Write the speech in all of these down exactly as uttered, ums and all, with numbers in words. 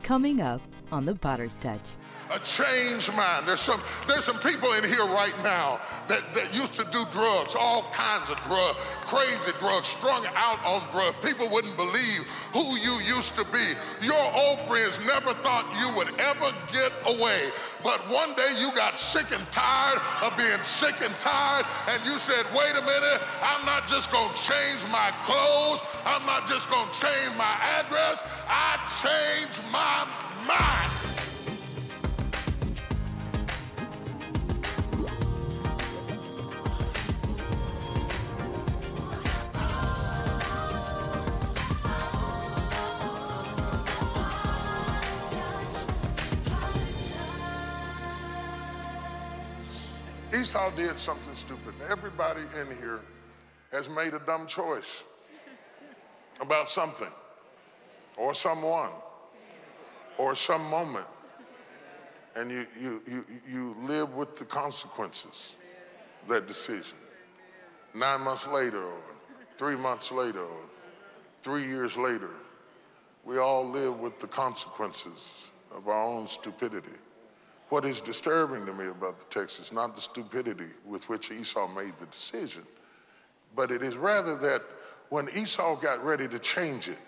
Coming up on The Potter's Touch. A changed mind. There's some there's some people in here right now that, that used to do drugs, all kinds of drugs, crazy drugs, strung out on drugs. People wouldn't believe who you used to be. Your old friends never thought you would ever get away. But one day you got sick and tired of being sick and tired, and you said, wait a minute, I'm not just gonna change my clothes, I'm not just gonna change my address, I changed my mind. Esau did something stupid. Everybody in here has made a dumb choice about something or someone or some moment, and you, you, you, you live with the consequences of that decision. Nine months later or three months later or three years later, we all live with the consequences of our own stupidity. What is disturbing to me about the text is not the stupidity with which Esau made the decision, but it is rather that when Esau got ready to change it,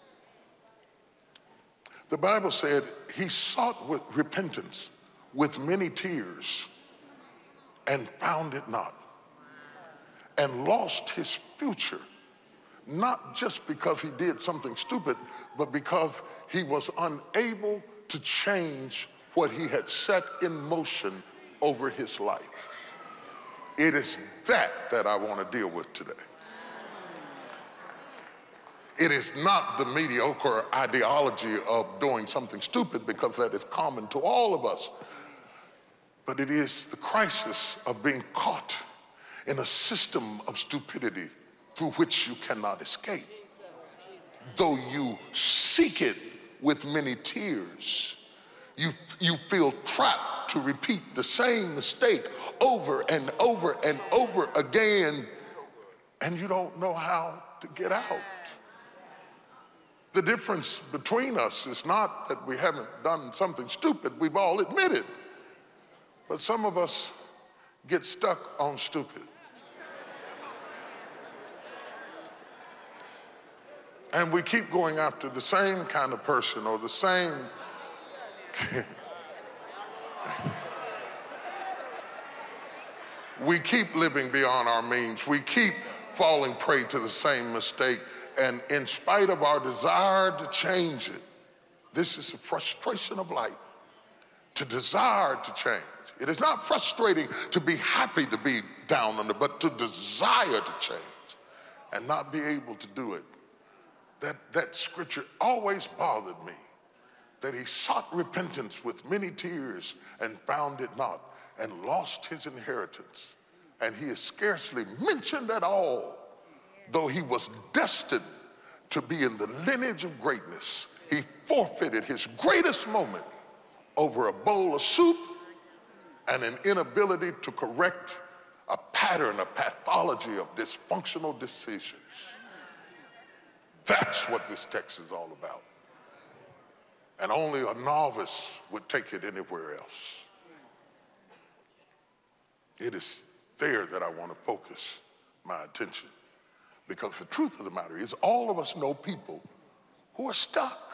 the Bible said he sought with repentance with many tears and found it not, and lost his future, not just because he did something stupid, but because he was unable to change what he had set in motion over his life. It is that that I want to deal with today. It is not the mediocre ideology of doing something stupid, because that is common to all of us, but it is the crisis of being caught in a system of stupidity through which you cannot escape. Though you seek it with many tears, You, you feel trapped to repeat the same mistake over and over and over again, and you don't know how to get out. The difference between us is not that we haven't done something stupid, we've all admitted, but some of us get stuck on stupid. And we keep going after the same kind of person or the same we keep living beyond our means. We keep falling prey to the same mistake. And in spite of our desire to change it, this is a frustration of life, to desire to change. It is not frustrating to be happy to be down under, but to desire to change and not be able to do it. That, that scripture always bothered me, that he sought repentance with many tears and found it not, and lost his inheritance. And he is scarcely mentioned at all, though he was destined to be in the lineage of greatness. He forfeited his greatest moment over a bowl of soup and an inability to correct a pattern, a pathology of dysfunctional decisions. That's what this text is all about. And only a novice would take it anywhere else. It is there that I want to focus my attention, because the truth of the matter is all of us know people who are stuck,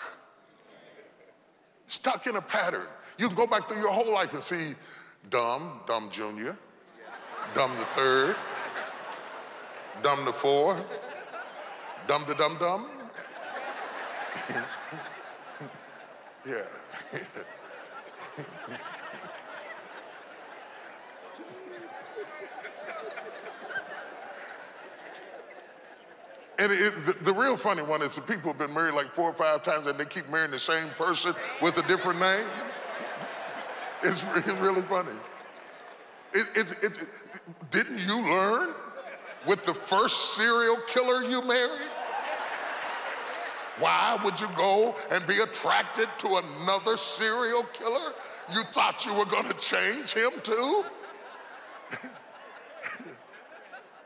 stuck in a pattern. You can go back through your whole life and see dumb, dumb junior, dumb the third, dumb the four, dumb the dumb dumb. Yeah. And it, the, the real funny one is the people who've been married like four or five times and they keep marrying the same person with a different name. It's, it's really funny. It, it, it, it, didn't you learn with the first serial killer you married? Why would you go and be attracted to another serial killer? You thought you were going to change him too?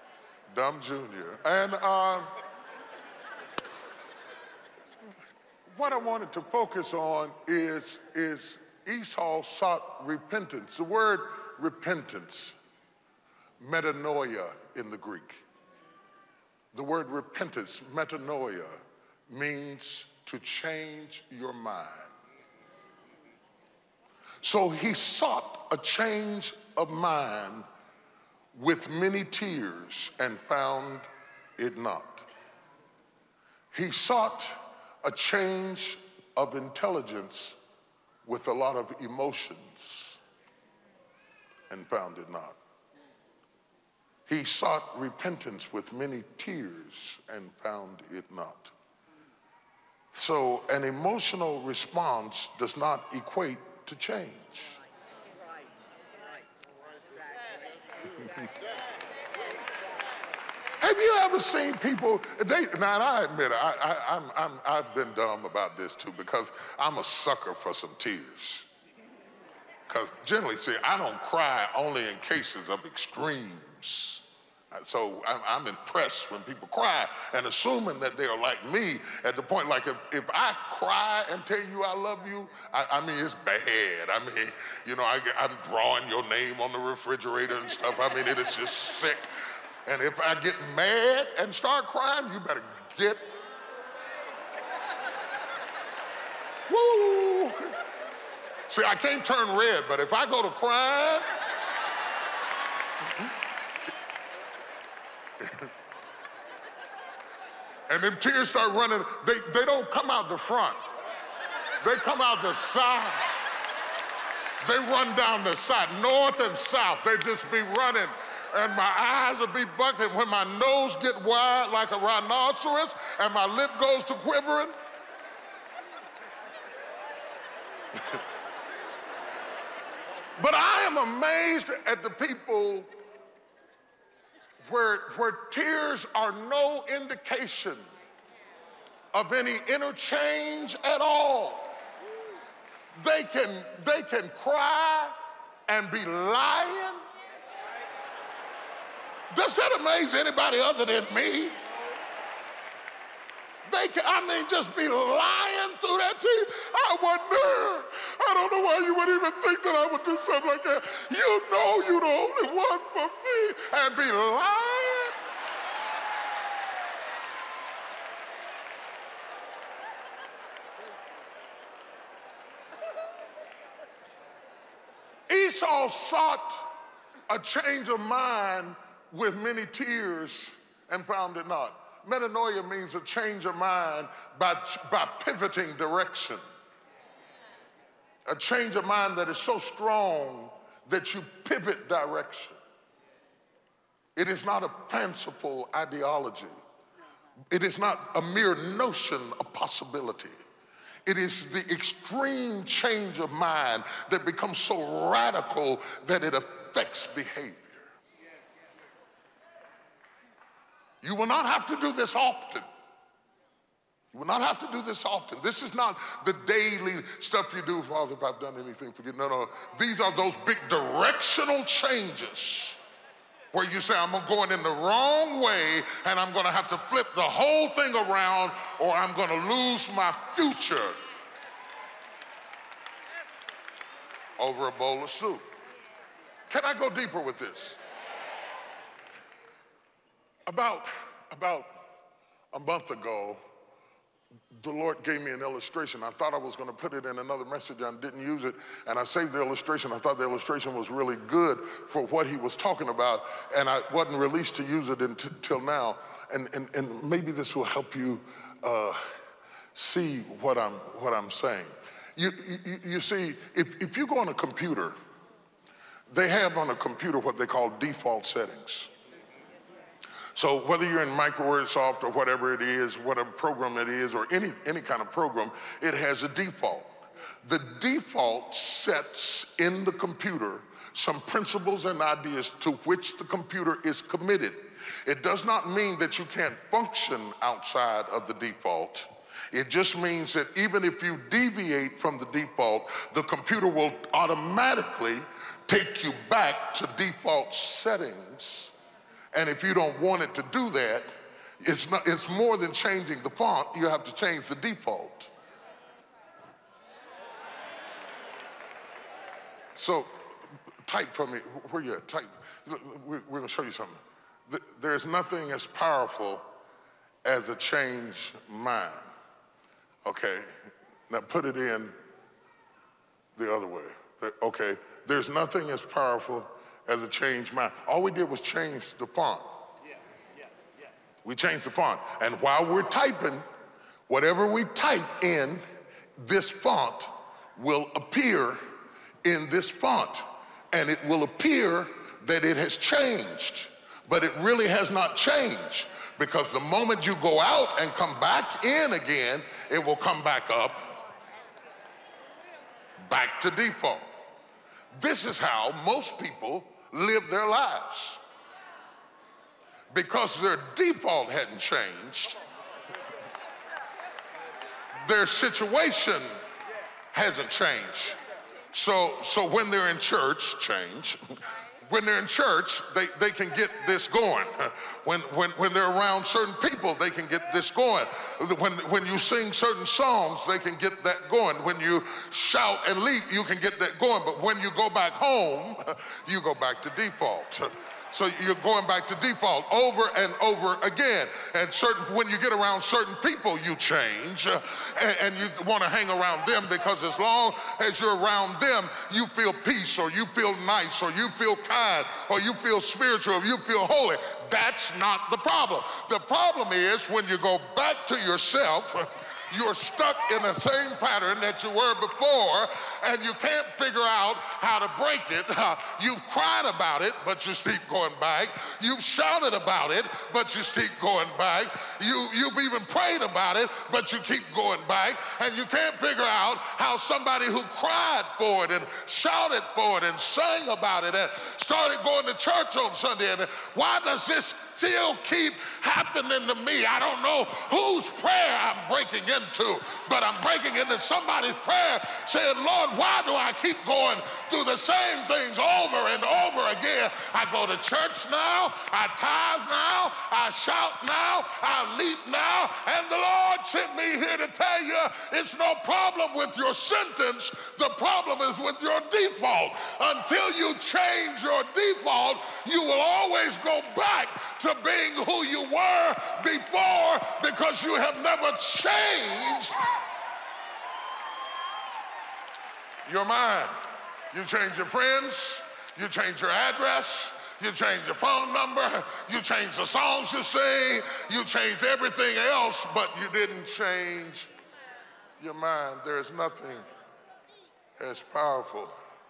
Dumb Junior. And uh, what I wanted to focus on is, is Esau sought repentance. The word repentance, metanoia in the Greek. The word repentance, metanoia, means to change your mind. So he sought a change of mind with many tears and found it not. He sought a change of intelligence with a lot of emotions and found it not. He sought repentance with many tears and found it not. So an emotional response does not equate to change. Right, right, exactly. Have you ever seen people, they, now I admit, I, I, I'm, I'm, I've been dumb about this too because I'm a sucker for some tears. Because generally, see, I don't cry only in cases of extremes. So I'm, I'm impressed when people cry and assuming that they are like me at the point, like if, if I cry and tell you I love you, I, I mean, it's bad. I mean, you know, I, I'm drawing your name on the refrigerator and stuff. I mean, it is just sick. And if I get mad and start crying, you better get, woo. See, I can't turn red, but if I go to crying, and them tears start running, they, they don't come out the front. They come out the side. They run down the side, north and south. They just be running. And my eyes will be bucking when my nose get wide like a rhinoceros and my lip goes to quivering. But I am amazed at the people where, where tears are no indication of any interchange at all. They can, they can cry and be lying. Does that amaze anybody other than me? They can, I mean, just be lying through that to you. I wonder, I don't know why you would even think that I would do something like that. You know you're the only one for me and be lying. Esau sought a change of mind with many tears and found it not. Metanoia means a change of mind by, by pivoting direction. A change of mind that is so strong that you pivot direction. It is not a fanciful ideology. It is not a mere notion of possibility. It is the extreme change of mind that becomes so radical that it affects behavior. You will not have to do this often. You will not have to do this often. This is not the daily stuff you do, Father, if I've done anything, forget. No, no. These are those big directional changes where you say, I'm going in the wrong way and I'm going to have to flip the whole thing around or I'm going to lose my future over a bowl of soup. Can I go deeper with this? About, about a month ago, the Lord gave me an illustration. I thought I was going to put it in another message. I didn't use it, and I saved the illustration. I thought the illustration was really good for what he was talking about, and I wasn't released to use it until now. And, and, and maybe this will help you uh, see what I'm, what I'm saying. You, you, you see, if, if you go on a computer, they have on a computer what they call default settings. So whether you're in Microsoft or whatever it is, whatever program it is, or any, any kind of program, it has a default. The default sets in the computer some principles and ideas to which the computer is committed. It does not mean that you can't function outside of the default. It just means that even if you deviate from the default, the computer will automatically take you back to default settings. And if you don't want it to do that, it's, not, it's more than changing the font. You have to change the default. So type for me, where you at? Type. We're going to show you something. There's nothing as powerful as a changed mind. Okay, now put it in the other way. Okay, there's nothing as powerful as a changed mind. All we did was change the font. Yeah, yeah, yeah. We changed the font. And while we're typing, whatever we type in, this font will appear in this font. And it will appear that it has changed, but it really has not changed, because the moment you go out and come back in again, it will come back up, back to default. This is how most people live their lives. Because their default hadn't changed, their situation hasn't changed. So, so when they're in church, change. When they're in church, they, they can get this going. When, when, when they're around certain people, they can get this going. When, when you sing certain songs, they can get that going. When you shout and leap, you can get that going. But when you go back home, you go back to default. So you're going back to default over and over again. And certain, when you get around certain people, you change, uh, and, and you want to hang around them, because as long as you're around them, you feel peace, or you feel nice, or you feel kind, or you feel spiritual, or you feel holy. That's not the problem. The problem is when you go back to yourself, you're stuck in the same pattern that you were before, and you can't figure out how to break it. Uh, you've cried about it, but you keep going back. You've shouted about it, but you keep going back. You, you've even prayed about it, but you keep going back. And you can't figure out how somebody who cried for it and shouted for it and sang about it and started going to church on Sunday, and why does this still keep happening to me? I don't know whose prayer I'm breaking into, but I'm breaking into somebody's prayer saying, Lord, why do I keep going through the same things over and over again? I go to church now, I tithe now, I shout now, I leap now, and the Lord sent me here to tell you it's no problem with your sentence. The problem is with your default. Until you change your default, you will always go back to being who you were before, because you have never changed your mind. You change your friends, you change your address, you change your phone number, you change the songs you sing, you changed everything else, but you didn't change your mind. There is nothing as powerful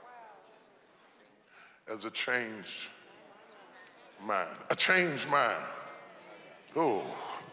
as a changed mind. A changed mind. Oh,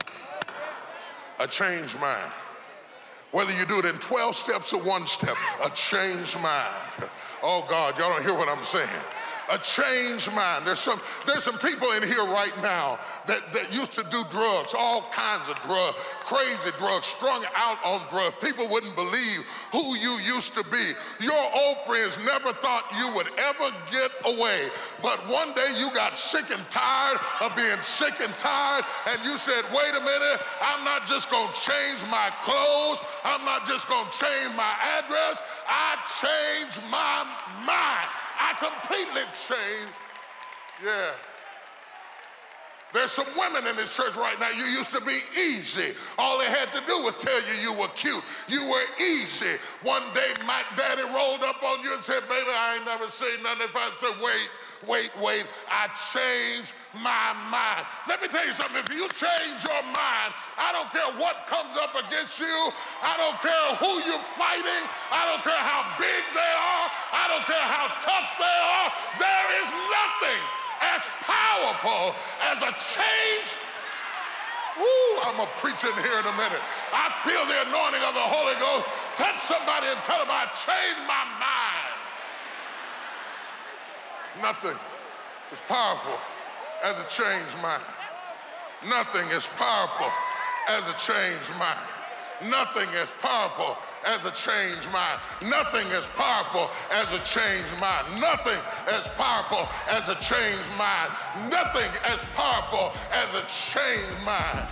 a changed mind. Whether you do it in twelve steps or one step, a changed mind. Oh God, y'all don't hear what I'm saying. A changed mind. There's some, there's some people in here right now that, that used to do drugs, all kinds of drugs, crazy drugs, strung out on drugs. People wouldn't believe who you used to be. Your old friends never thought you would ever get away. But one day you got sick and tired of being sick and tired, and you said, wait a minute, I'm not just gonna change my clothes, I'm not just gonna change my address, I changed my mind. I completely changed. Yeah. There's some women in this church right now, you used to be easy. All they had to do was tell you you were cute. You were easy. One day, my daddy rolled up on you and said, baby, I ain't never seen nothing. If I said, wait, wait, wait, I changed my mind. Let me tell you something. If you change your mind, I don't care what comes up against you. I don't care who you're fighting. I don't care how big they are. I don't care how tough they are. There is nothing as powerful as a change. Woo, I'm going to preach in here in a minute. I feel the anointing of the Holy Ghost. Touch somebody and tell them I changed my mind. Nothing is powerful as a changed mind. Nothing is powerful as a changed mind. Nothing as powerful as a changed mind. Nothing as powerful as a changed mind. Nothing as powerful as a changed mind. Nothing as powerful as a changed mind.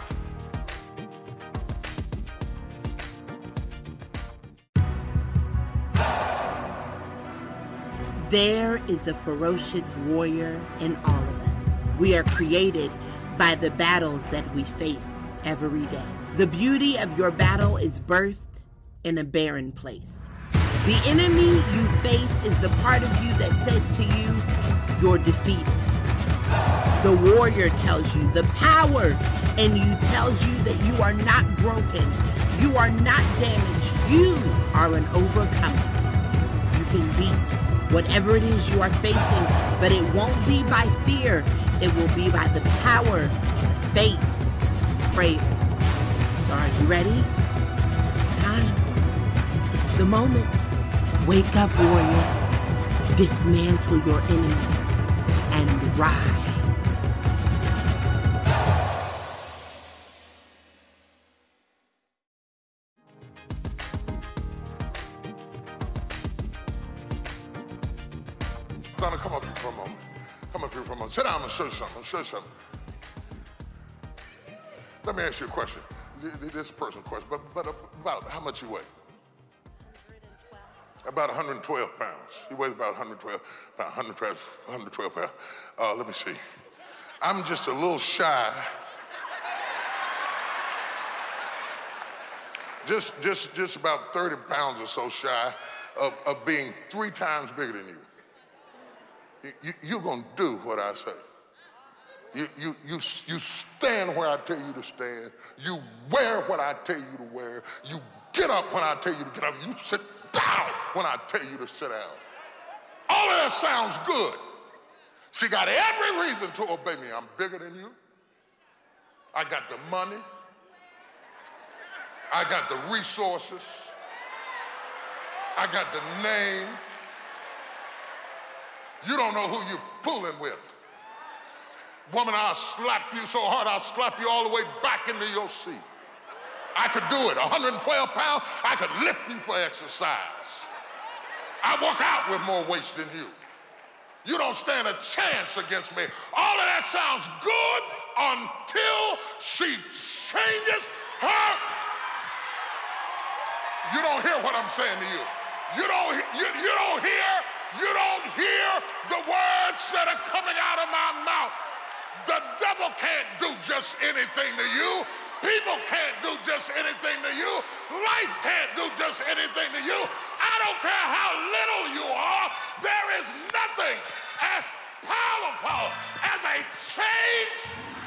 There is a ferocious warrior in all of us. We are created by the battles that we face every day. The beauty of your battle is birthed in a barren place. The enemy you face is the part of you that says to you, you're defeated. The warrior tells you, the power in you tells you that you are not broken. You are not damaged. You are an overcomer. You can beat whatever it is you are facing, but it won't be by fear. It will be by the power, faith, prayer. So are you ready? It's time. It's the moment. Wake up, warrior. Dismantle your enemy and rise. Donna, come up here for a moment. Come up here for a moment. Sit down and show you something. Show you something. Let me ask you a question. This person's question, but, but about how much you weigh? About one hundred twelve pounds. He weighs about one hundred twelve, about one hundred twelve, one hundred twelve pounds. Uh, let me see. I'm just a little shy. Just, just, just about thirty pounds or so shy of, of being three times bigger than you. You, you're gonna do what I say. You, you, you, you stand where I tell you to stand. You wear what I tell you to wear. You get up when I tell you to get up. You sit down when I tell you to sit down. All of that sounds good. She got every reason to obey me. I'm bigger than you. I got the money. I got the resources. I got the name. You don't know who you're fooling with. Woman, I'll slap you so hard, I'll slap you all the way back into your seat. I could do it. one hundred twelve pounds, I could lift you for exercise. I work out with more weights than you. You don't stand a chance against me. All of that sounds good until she changes her. You don't hear what I'm saying to you. You don't, you, you don't hear, you don't hear the words that are coming out of my mouth. The devil can't do just anything to you. People can't do just anything to you. Life can't do just anything to you. I don't care how little you are. There is nothing as powerful as a change.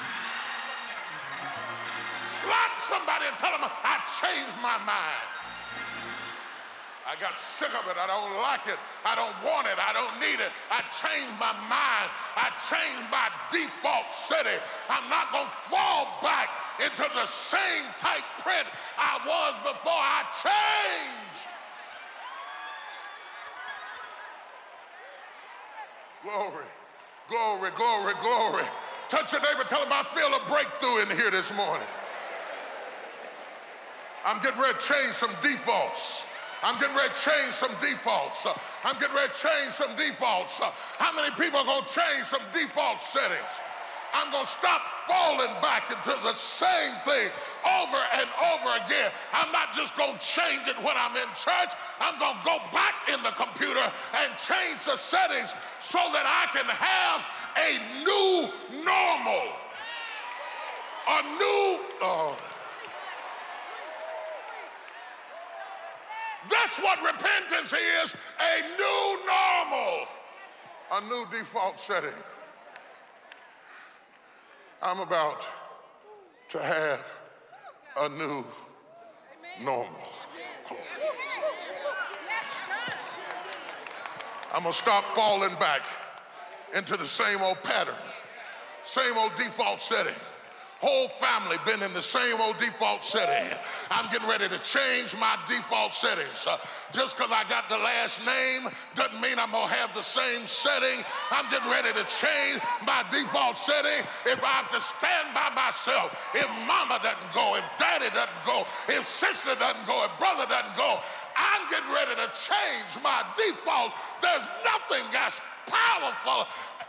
Slap somebody and tell them, I changed my mind. I got sick of it. I don't like it. I don't want it. I don't need it. I changed my mind. I changed my default setting. I'm not going to fall back into the same type print I was before I changed. Glory, glory, glory, glory. Touch your neighbor. Tell him I feel a breakthrough in here this morning. I'm getting ready to change some defaults. I'm getting ready to change some defaults. Uh, I'm getting ready to change some defaults. Uh, how many people are going to change some default settings? I'm going to stop falling back into the same thing over and over again. I'm not just going to change it when I'm in church. I'm going to go back in the computer and change the settings so that I can have a new normal. A new... Oh. That's what repentance is, a new normal, a new default setting. I'm about to have a new normal. I'm gonna stop falling back into the same old pattern, same old default setting. Whole family been in the same old default setting. I'm getting ready to change my default settings. Uh, just because I got the last name doesn't mean I'm going to have the same setting. I'm getting ready to change my default setting. If I have to stand by myself, if mama doesn't go, if daddy doesn't go, if sister doesn't go, if brother doesn't go, I'm getting ready to change my default. There's nothing as powerful.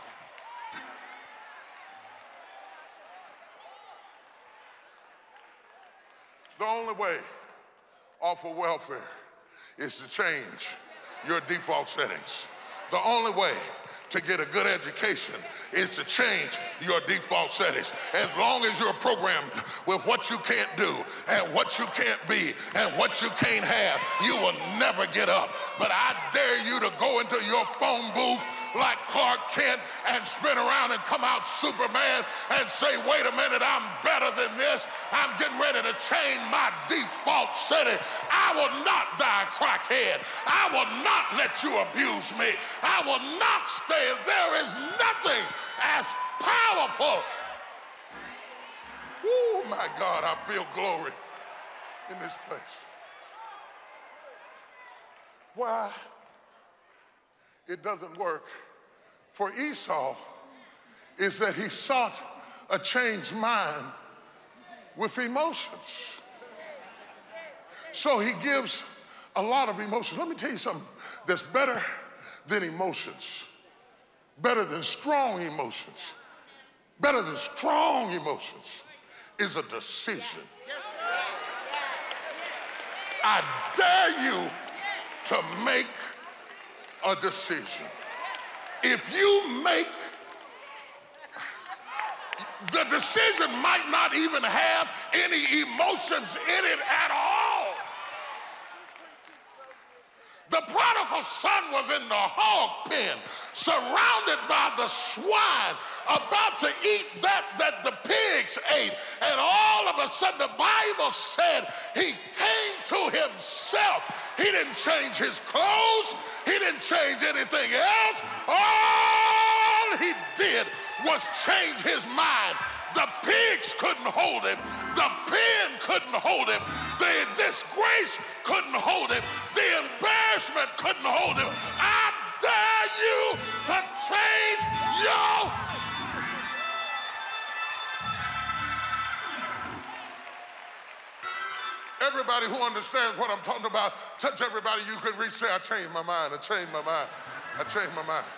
The only way off of welfare is to change your default settings. The only way to get a good education is to change your default settings. As long as you're programmed with what you can't do and what you can't be and what you can't have, you will never get up. But I dare you to go into your phone booth like Clark Kent and spin around and come out Superman and say, wait a minute, I'm better than this. I'm getting ready to change my default setting. I will not die crackhead. I will not let you abuse me. I will not stay. There is nothing as powerful. Oh my God, I feel glory in this place. Why it doesn't work for Esau is that he sought a changed mind with emotions. So he gives a lot of emotions. Let me tell you something that's better than emotions. Better than strong emotions, better than strong emotions is a decision. I dare you to make a decision. If you make, the decision might not even have any emotions in it at all. The prodigal son was in the hog pen, surrounded by the swine, about to eat that that the pigs ate. And all of a sudden, the Bible said he came to himself. He didn't change his clothes. He didn't change anything else. All he did was change his mind. The pigs couldn't hold him. The pen couldn't hold him. The disgrace couldn't hold him. The embarrassment couldn't hold him. I dare you to change your... Everybody who understands what I'm talking about, touch everybody you can reach, say, I changed my mind, I changed my mind, I changed my mind.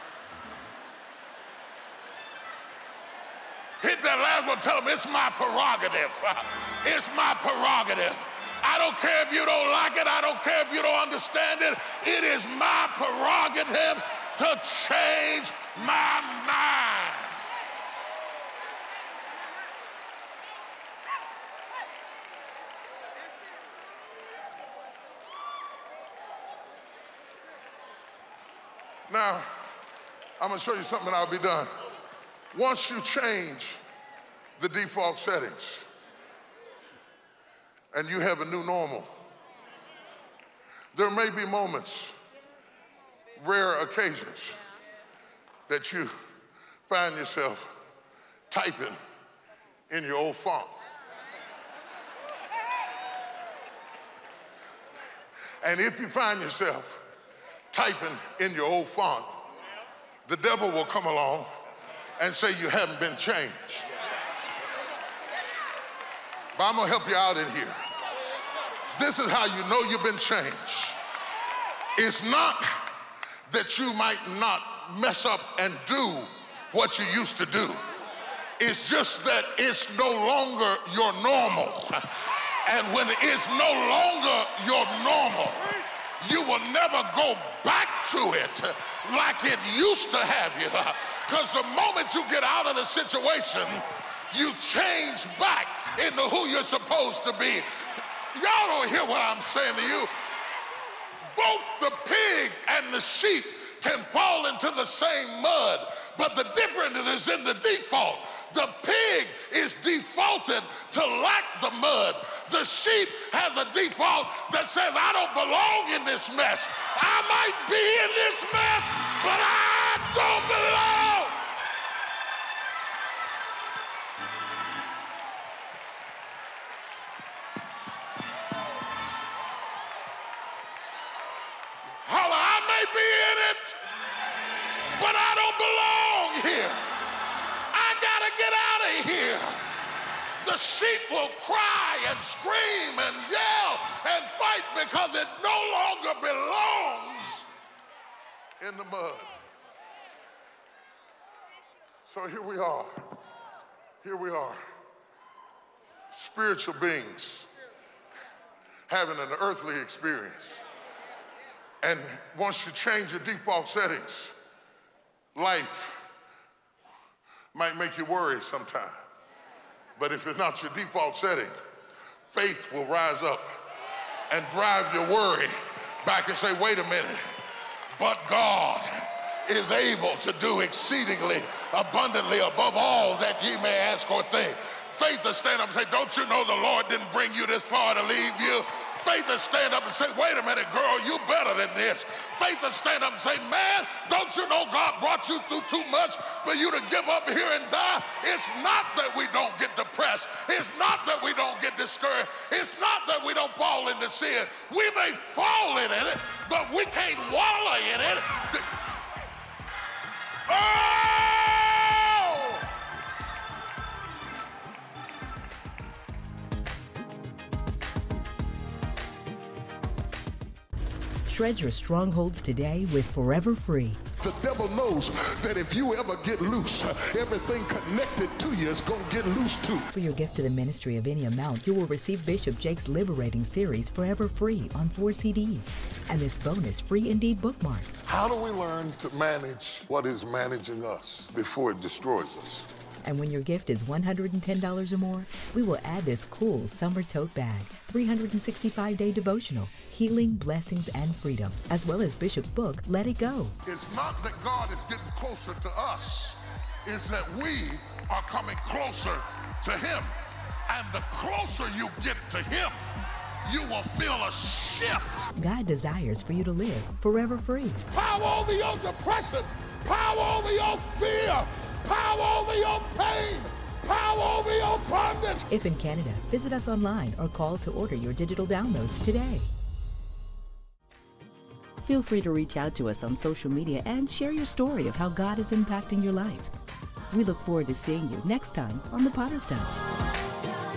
Hit that last one, tell them it's my prerogative. It's my prerogative. I don't care if you don't like it. I don't care if you don't understand it. It is my prerogative to change my mind. Now, I'm going to show you something and I'll be done. Once you change the default settings and you have a new normal, there may be moments, rare occasions, that you find yourself typing in your old font. And if you find yourself typing in your old font, the devil will come along and say you haven't been changed. But I'm gonna help you out in here. This is how you know you've been changed. It's not that you might not mess up and do what you used to do. It's just that it's no longer your normal. And when it's no longer your normal, you will never go back to it like it used to have you. Because the moment you get out of the situation, you change back into who you're supposed to be. Y'all don't hear what I'm saying to you. Both the pig and the sheep can fall into the same mud, but the difference is in the default. The pig is defaulted to lack the mud. The sheep has a default that says, I don't belong in this mess. I might be in this mess, but I don't belong. Holla, I may be in it, but I don't belong here. I gotta get out of here. The sheep will cry and scream and yell and fight because it no longer belongs in the mud. So here we are. Here we are. Spiritual beings having an earthly experience. And once you change your default settings, Life might make you worry sometimes, but if it's not your default setting, faith will rise up and drive your worry back and say, wait a minute, but God is able to do exceedingly abundantly above all that ye may ask or think. Faith to stand up and say, don't you know the Lord didn't bring you this far to leave you? Faith to stand up and say, wait a minute, girl, you better than this. Faith to stand up and say, man, don't you know God brought you through too much for you to give up here and die? It's not that we don't get depressed. It's not that we don't get discouraged. It's not that we don't fall into sin. We may fall in it, but we can't wallow in it. Oh! Shred your strongholds today with Forever Free. The devil knows that if you ever get loose, everything connected to you is going to get loose too. For your gift to the ministry of any amount, you will receive Bishop Jake's Liberating Series Forever Free on four C Ds and this bonus free indeed bookmark. How do we learn to manage what is managing us before it destroys us? And when your gift is one hundred ten dollars or more, we will add this cool summer tote bag, three hundred sixty-five day devotional, Healing, Blessings, and Freedom, as well as Bishop's book, Let It Go. It's not that God is getting closer to us. It's that we are coming closer to him. And the closer you get to him, you will feel a shift. God desires for you to live forever free. Power over your depression. Power over your fear. Power over your pain. Power over your bondage. If in Canada, visit us online or call to order your digital downloads today. Feel free to reach out to us on social media and share your story of how God is impacting your life. We look forward to seeing you next time on The Potter's Touch.